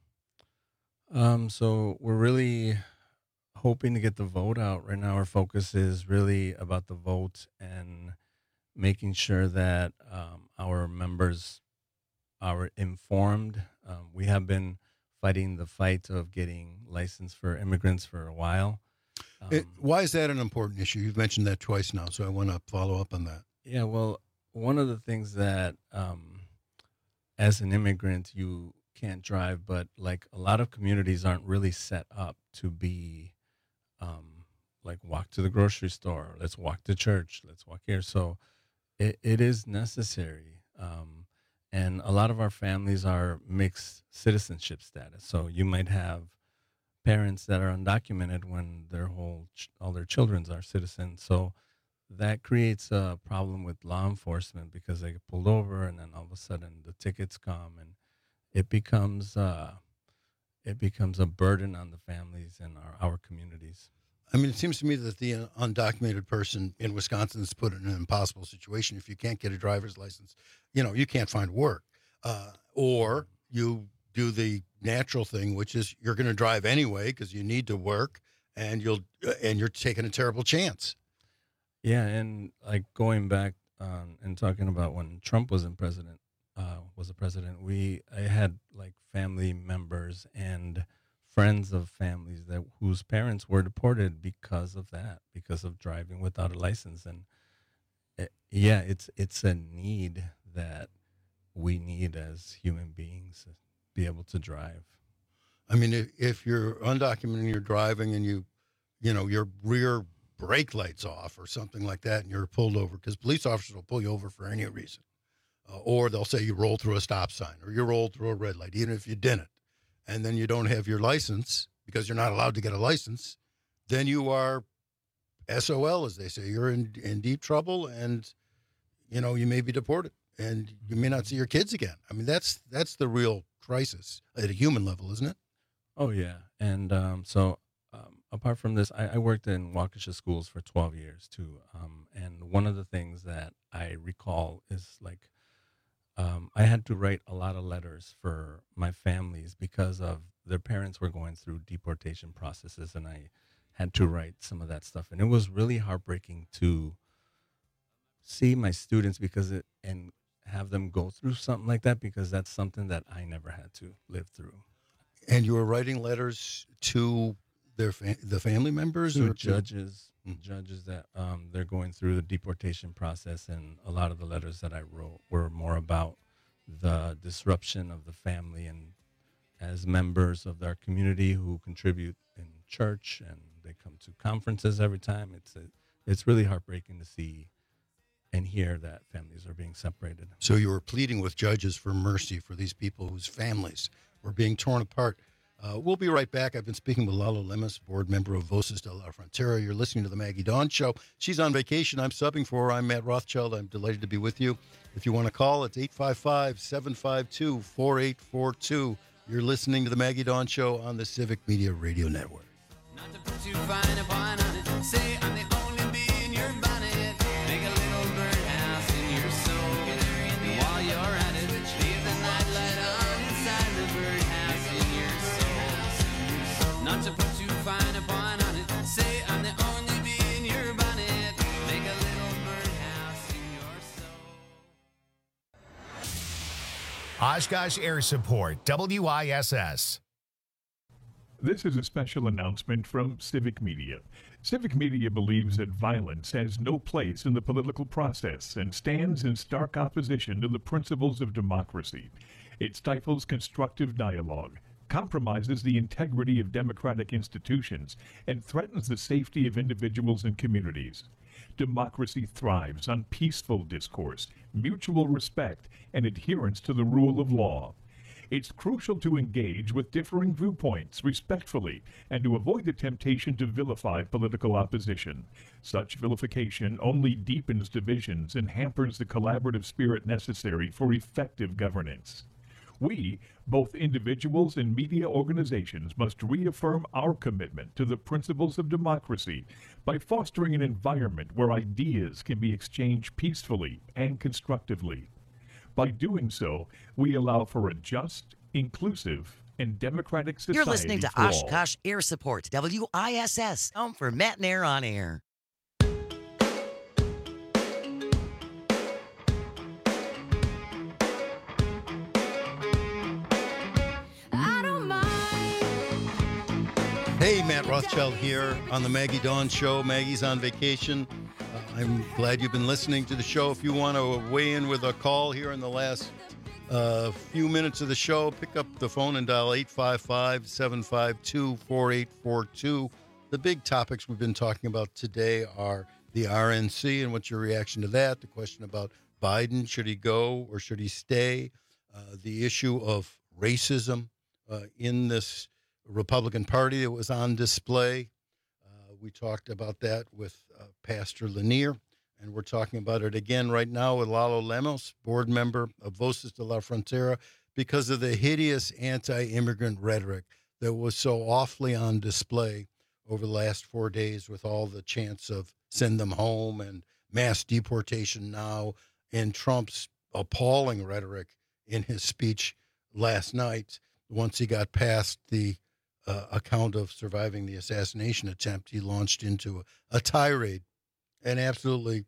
So we're really hoping to get the vote out. Right now, our focus is really about the vote and making sure that our members are informed. We have been fighting the fight of getting license for immigrants for a while. Why is that an important issue? You've mentioned that twice now, so I want to follow up on that. Yeah, well, one of the things that as an immigrant, you can't drive, but like a lot of communities aren't really set up to be like walk to the grocery store, let's walk to church, let's walk here. So it is necessary. And a lot of our families are mixed citizenship status. So you might have parents that are undocumented when all their children are citizens. So that creates a problem with law enforcement because they get pulled over and then all of a sudden the tickets come and it becomes a burden on the families and our communities. I mean, it seems to me that the undocumented person in Wisconsin is put in an impossible situation. If you can't get a driver's license, you can't find work, or you do the natural thing, which is you're going to drive anyway because you need to work, and you're taking a terrible chance. Yeah, and like going back and talking about when Trump was a president, I had like family members and friends of families whose parents were deported because of that, because of driving without a license. And it's a need that we need as human beings to be able to drive. I mean, if you're undocumented and you're driving and your rear brake light's off or something like that and you're pulled over, because police officers will pull you over for any reason. Or they'll say you rolled through a stop sign or you rolled through a red light, even if you didn't. And then you don't have your license because you're not allowed to get a license, then you are SOL, as they say. You're in deep trouble and, you may be deported and you may not see your kids again. I mean, that's the real crisis at a human level, isn't it? Oh, yeah. And apart from this, I worked in Waukesha schools for 12 years, too. And one of the things that I recall is like, I had to write a lot of letters for my families because of their parents were going through deportation processes, and I had to write some of that stuff. And it was really heartbreaking to see my students and have them go through something like that, because that's something that I never had to live through. And you were writing letters to the family members? To or judges that they're going through the deportation process, and a lot of the letters that I wrote were more about the disruption of the family and as members of our community who contribute in church and they come to conferences every time. It's really heartbreaking to see and hear that families are being separated. So you were pleading with judges for mercy for these people whose families were being torn apart. We'll be right back. I've been speaking with Lalo Lemus, board member of Voces de la Frontera. You're listening to the Maggie Dawn Show. She's on vacation. I'm subbing for her. I'm Matt Rothschild. I'm delighted to be with you. If you want to call, it's 855-752-4842. You're listening to the Maggie Dawn Show on the Civic Media Radio Network. Not to put too fine a point on it. Say I'm the only bee in your bonnet. Make a little birdhouse in your soul. While you're at it, leave the nightlight on inside the birdhouse in your soul. Not to put too fine a point on it. Say I'm the only bee in your bonnet. Make a little birdhouse in your soul. Oshkosh Air Support, WISS. This is a special announcement from Civic Media. Civic Media believes that violence has no place in the political process and stands in stark opposition to the principles of democracy. It stifles constructive dialogue, compromises the integrity of democratic institutions, and threatens the safety of individuals and communities. Democracy thrives on peaceful discourse, mutual respect, and adherence to the rule of law. It's crucial to engage with differing viewpoints respectfully and to avoid the temptation to vilify political opposition. Such vilification only deepens divisions and hampers the collaborative spirit necessary for effective governance. We, both individuals and media organizations, must reaffirm our commitment to the principles of democracy by fostering an environment where ideas can be exchanged peacefully and constructively. By doing so, we allow for a just, inclusive, and democratic society. You're listening to for all. Oshkosh Air Support, WISS, home for Matt and Air on Air. Hey, Matt Rothschild here on the Maggie Dawn Show. Maggie's on vacation. I'm glad you've been listening to the show. If you want to weigh in with a call here in the last few minutes of the show, pick up the phone and dial 855-752-4842. The big topics we've been talking about today are the RNC and what's your reaction to that, the question about Biden, should he go or should he stay, the issue of racism in this Republican Party that was on display. We talked about that with Pastor Lanier, and we're talking about it again right now with Lalo Lemos, board member of Voces de la Frontera, because of the hideous anti-immigrant rhetoric that was so awfully on display over the last 4 days with all the chants of send them home and mass deportation now, and Trump's appalling rhetoric in his speech last night once he got past the account of surviving the assassination attempt. He launched into a tirade, an absolutely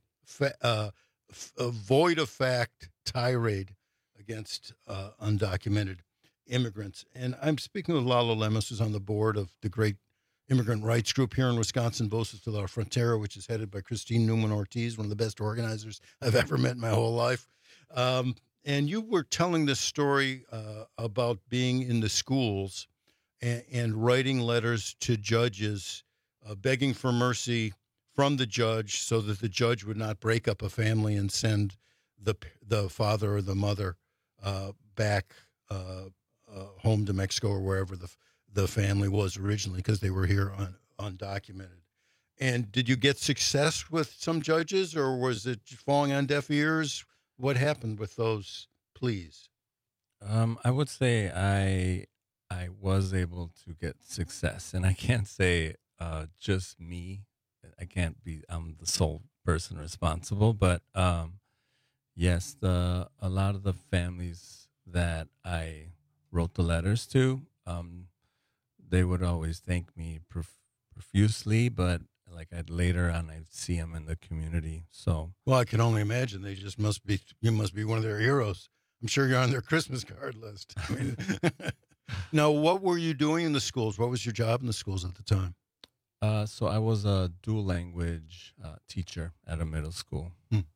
void of fact tirade against undocumented immigrants. And I'm speaking with Lalo Lemos, who's on the board of the great immigrant rights group here in Wisconsin, Voces de la Frontera, which is headed by Christine Newman Ortiz, one of the best organizers I've ever met in my whole life. And you were telling this story about being in the schools and writing letters to judges, begging for mercy from the judge so that the judge would not break up a family and send the father or the mother back home to Mexico or wherever the family was originally, because they were here undocumented. And did you get success with some judges, or was it falling on deaf ears? What happened with those pleas? I would say I was able to get success, and I can't say just me. I'm the sole person responsible, but yes, a lot of the families that I wrote the letters to, they would always thank me profusely, but like I'd see them in the community. So, well, I can only imagine you must be one of their heroes. I'm sure you're on their Christmas card list. I mean, now, what were you doing in the schools? What was your job in the schools at the time? So I was a dual language teacher at a middle school.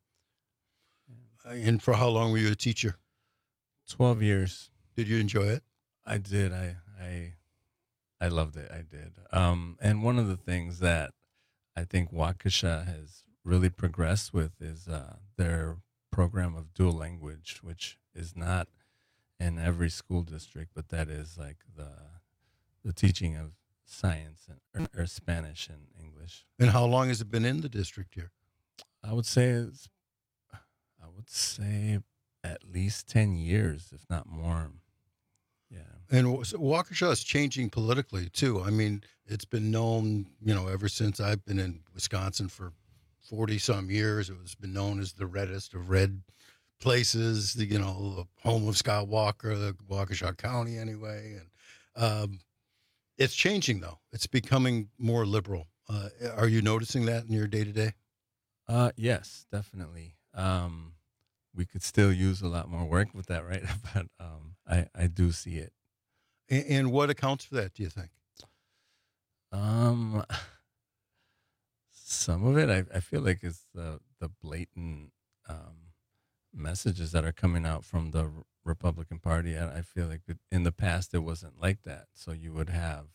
And for how long were you a teacher? 12 years. Did you enjoy it? I did. I loved it. I did. And one of the things that I think Waukesha has really progressed with is their program of dual language, which is not in every school district, but that is like the teaching of science or Spanish and English. And how long has it been in the district here? I would say at least 10 years, if not more. Yeah. And Waukesha is changing politically too. I mean, it's been known, ever since I've been in Wisconsin for 40 some years, it was been known as the reddest of red places, the home of Scott Walker, the Waukesha County anyway. And it's changing though. It's becoming more liberal. Are you noticing that in your day to day? Yes, definitely. We could still use a lot more work with that, right? But I do see it. And what accounts for that, do you think? Some of it, I feel like it's the blatant messages that are coming out from the Republican Party. I feel like in the past it wasn't like that. So you would have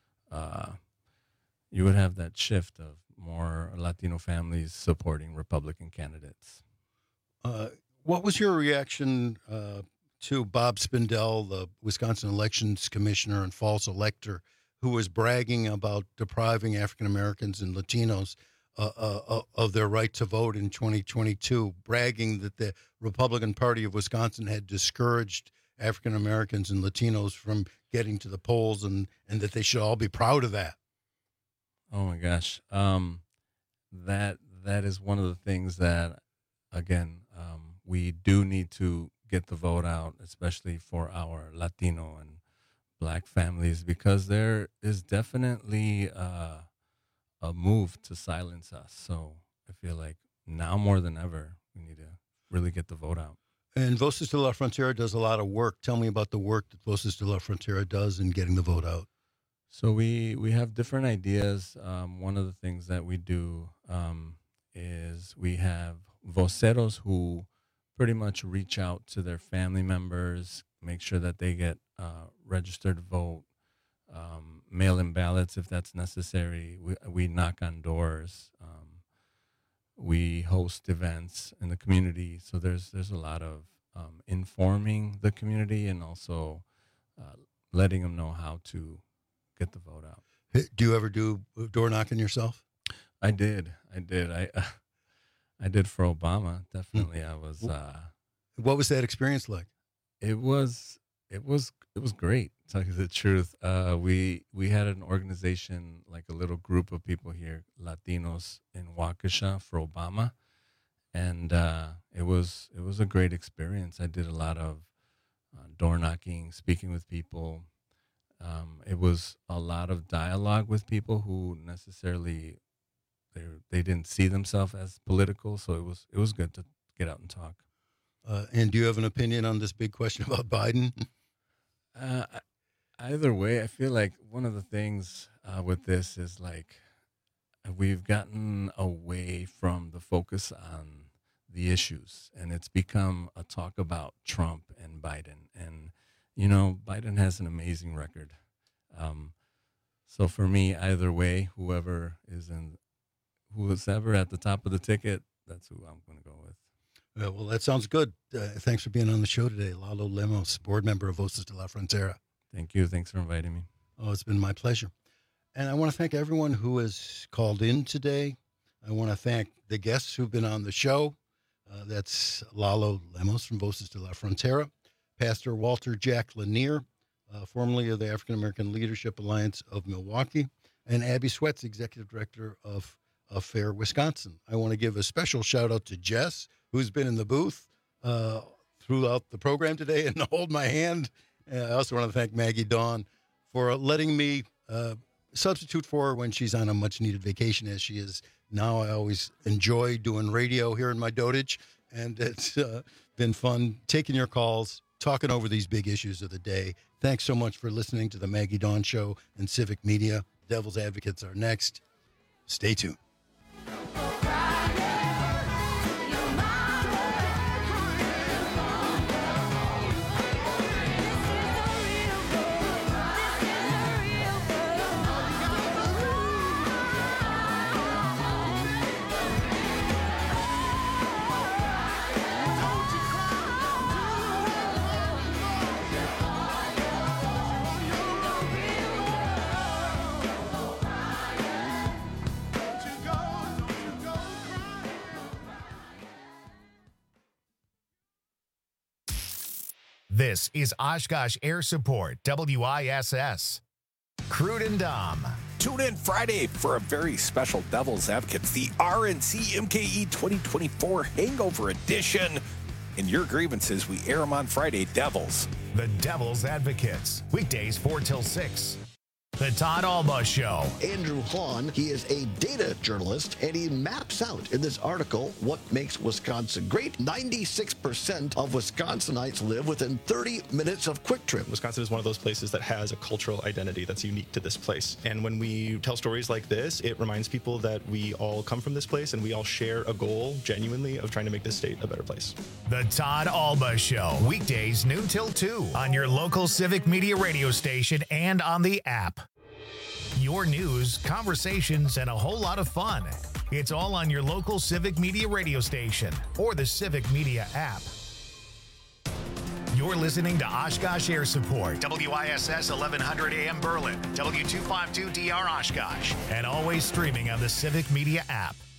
that shift of more Latino families supporting Republican candidates. What was your reaction to Bob Spindell, the Wisconsin Elections Commissioner and false elector, who was bragging about depriving African Americans and Latinos of their right to vote in 2022, bragging that the Republican Party of Wisconsin had discouraged African Americans and Latinos from getting to the polls, and that they should all be proud of that? Oh my gosh, that is one of the things that, again, we do need to get the vote out, especially for our Latino and Black families, because there is definitely a move to silence us. So I feel like now more than ever, we need to really get the vote out. And Voces de la Frontera does a lot of work. Tell me about the work that Voces de la Frontera does in getting the vote out. So we have different ideas. One of the things that we do is we have voceros who pretty much reach out to their family members, make sure that they get registered to vote, mail-in ballots if that's necessary. We knock on doors. We host events in the community. So there's a lot of informing the community and also letting them know how to get the vote out. Do you ever do door knocking yourself? I did. I did for Obama. Definitely. I was. What was that experience like? It was great, to tell you the truth. We had an organization, like a little group of people here, Latinos in Waukesha for Obama, and it was a great experience. I did a lot of door knocking, speaking with people. It was a lot of dialogue with people who necessarily they didn't see themselves as political, so it was good to get out and talk. And do you have an opinion on this big question about Biden? Either way, I feel like one of the things with this is like we've gotten away from the focus on the issues, and it's become a talk about Trump and Biden. And, you know, Biden has an amazing record. So for me, either way, whoever is ever at the top of the ticket, that's who I'm going to go with. Well, that sounds good. Thanks for being on the show today. Lalo Lemos, board member of Voces de la Frontera. Thank you. Thanks for inviting me. Oh, it's been my pleasure. And I want to thank everyone who has called in today. I want to thank the guests who've been on the show. That's Lalo Lemos from Voces de la Frontera, Pastor Walter Jack Lanier, formerly of the African American Leadership Alliance of Milwaukee, and Abby Sweats, Executive Director of Fair Wisconsin. I want to give a special shout out to Jess, who's been in the booth throughout the program today and hold my hand. I also want to thank Maggie Dawn for letting me substitute for her when she's on a much-needed vacation, as she is now. I always enjoy doing radio here in my dotage, and it's been fun taking your calls, talking over these big issues of the day. Thanks so much for listening to the Maggie Dawn Show and Civic Media. Devil's Advocates are next. Stay tuned. This is Oshkosh Air Support, WISS. Crude and Dom. Tune in Friday for a very special Devil's Advocates, the RNC MKE 2024 Hangover Edition. In your grievances, we air them on Friday, Devils. The Devil's Advocates, weekdays 4 till 6. The Todd Alba Show. Andrew Hahn, he is a data journalist, and he maps out in this article what makes Wisconsin great. 96% of Wisconsinites live within 30 minutes of Quick Trip. Wisconsin is one of those places that has a cultural identity that's unique to this place. And when we tell stories like this, it reminds people that we all come from this place and we all share a goal, genuinely, of trying to make this state a better place. The Todd Alba Show. Weekdays noon till 2 on your local Civic Media radio station and on the app. Your news, conversations, and a whole lot of fun. It's all on your local Civic Media radio station or the Civic Media app. You're listening to Oshkosh Air Support, WISS 1100 AM Berlin, W252DR Oshkosh, and always streaming on the Civic Media app.